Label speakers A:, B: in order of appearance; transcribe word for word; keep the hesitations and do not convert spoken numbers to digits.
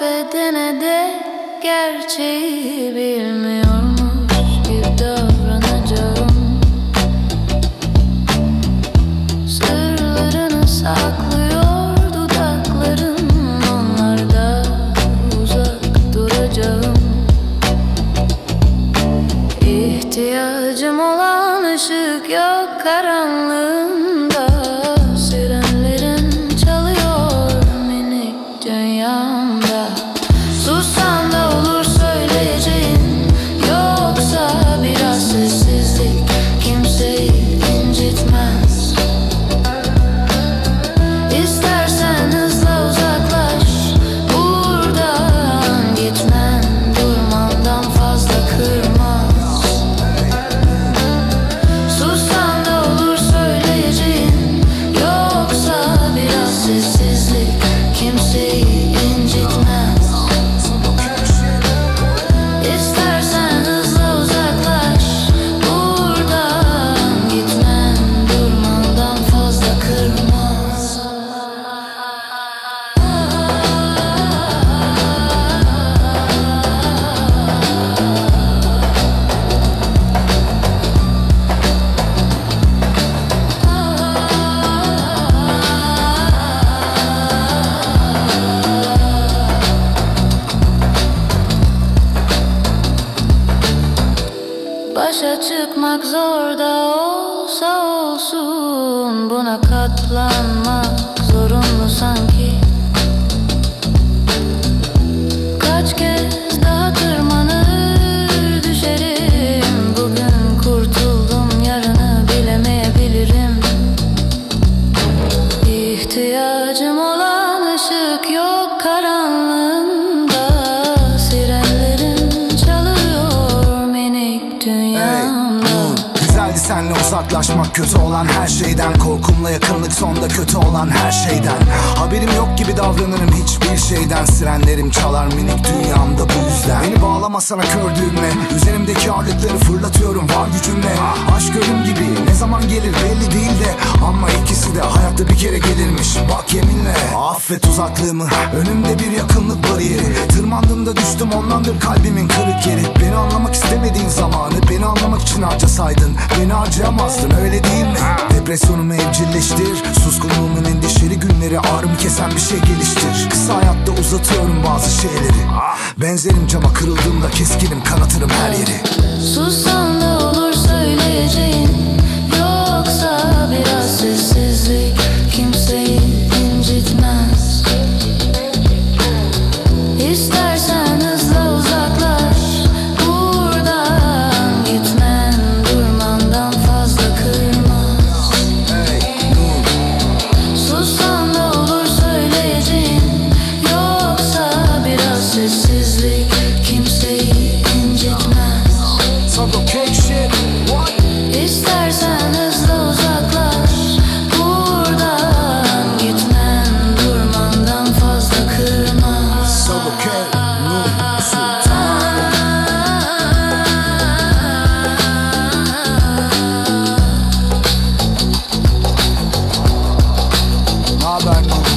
A: ve dene de gerçeği bilmiyormuş gibi davranacağım. Sırlarını saklıyor dudakların, onlarda uzak duracağım. İhtiyacım olan ışık yok karanlığında, sirenlerin çalıyor minik dünyamda. Sussan da olur söyleyeceğin, yoksa biraz sessizlik kimseyi incitmez. İstersen hızla uzaklaş buradan, gitmen durmandan fazla kırmaz. Sussan da olur söyleyeceğin, yoksa biraz sessizlik kimseyi incitmez. İstersen hızla uzaklaş buradan, gitmen durmandan fazla kırmaz. Başa çıkmak zor da olsa olsun, buna katlanmak zorunlu sanki. Kaç kez daha tırmanır düşerim, bugün kurtuldum yarını bilemeyebilirim. İhtiyacım olan ışık yok karanlığında, sirenlerin çalıyor minik dünyamda.
B: Güzeldi senle uzaklaşmak, kötü olan her şeyden. Korkumla yakınlık sonda kötü olan her şeyden. Haberim yok gibi davranırım hiçbir şeyden. Sirenlerim çalar minik dünyamda bu yüzden. Beni bağlama sana kör düğme, üzerimdeki ağırlıkları fırlatıyorum var gücümle. Aşk ölüm gibi ne zaman gelir belli değil de, ama ikisi de hayatta bir kere gelirmiş bak yeminle. Affet uzaklığımı, önümde bir yakınlık bariyeri. Tırmandığımda düştüm, ondandır kalbimin kırık yeri. Beni anlamak istemediğin zamanı beni anlamak için harcasaydın, beni harcayamazdın öyle değil mi? Depresyonumu evcilleştir, suskunluğumun endişeli günleri, ağrımı kesen bir şey geliştir. Kısa hayatta uzatıyorum bazı şeyleri. Benzerim cama, kırıldığımda keskinim, kanatırım her yeri.
A: Sussan da olur söyleyeceğin, yoksa biraz sessizlik kimseyi incitmez. İstersen hızla uzaklaş buradan, gitmen durmandan fazla kırmaz. Sussan da olur söyleyeceğin, yoksa biraz sessizlik kimseyi incitmez. İstersen hızla uzaklaş buradan, gitmen durmandan fazla kırmaz.
B: Haber